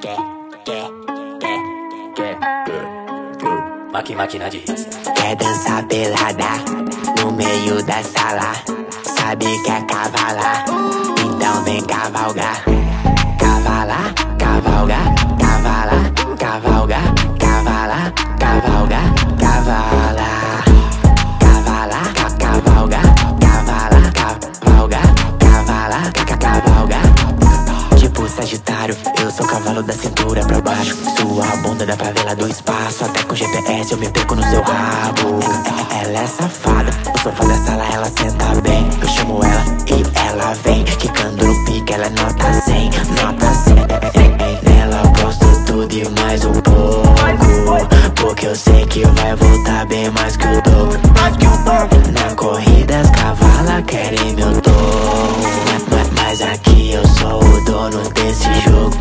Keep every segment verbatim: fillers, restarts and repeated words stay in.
Maqui, máquina de hits. Quer dançar pelada no meio da sala? Sabe que é cavalar? Então vem cavalgar. Cavalar, cavalgar, cavalar, cavalgar, cavalar, cavalgar, cavalar. Cavalar, ca- cavalgar, cavalar, cavalgar, cavalar, ca- cavalgar. Tipo Sagitário, eu sou cavalo da cintura pra baixo. Sua bunda da favela do espaço. Até com G P S eu me perco no seu rabo. Ela é safada, no sofá da sala ela senta bem. Eu chamo ela e ela vem, quicando no pique, ela é nota cem, nota cem. Nela eu posto tudo e mais um pouco, porque eu sei que vai voltar bem mais que o dobro. Na corrida as cavalas querem meu touro, mas aqui eu sou o dono desse jogo.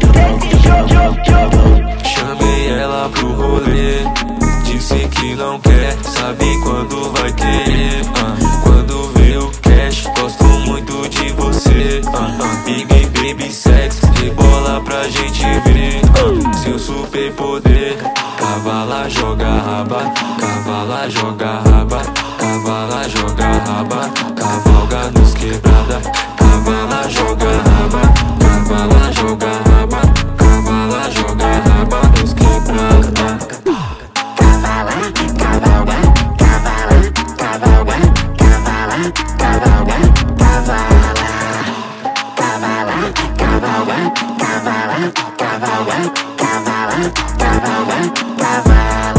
Chamei ela pro rolê, disse que não quer, sabe quando vai querer. uh, Quando vê o cash, gosto muito de você. uh, uh, Big baby sex, rebola pra gente ver. uh, Seu super poder. Cavala joga raba, cavala joga raba, cavala joga raba, cavalga nos quebrada. Cavala joga raba, cavala joga raba, cavala joga raba nos quebrada. Cavala, cavalga, cavala, cavalga, cavala, cavalga, cavala. Cavala, cavalga, cavala, cavalga, cavala, cavalga, cavala.